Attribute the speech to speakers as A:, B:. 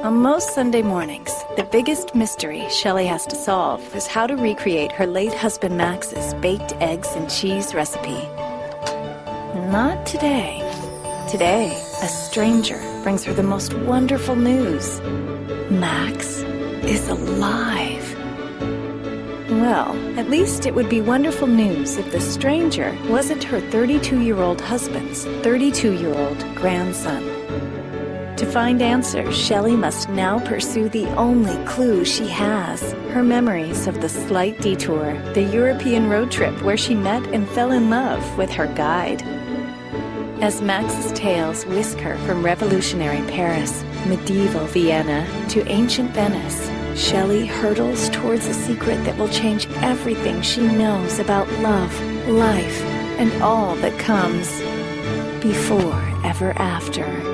A: On most Sunday mornings, the biggest mystery Shelley has to solve is how to recreate her late husband Max's baked eggs and cheese recipe. Not today. Today, a stranger brings her the most wonderful news. Max is alive. Well, at least it would be wonderful news if the stranger wasn't her 32-year-old husband's 32-year-old grandson. To find answers, Shelley must now pursue the only clue she has, her memories of the slight detour, the European road trip where she met and fell in love with her guide. As Max's tales whisk her from revolutionary Paris, medieval Vienna, to ancient Venice, Shelley hurtles towards a secret that will change everything she knows about love, life, and all that comes before ever after.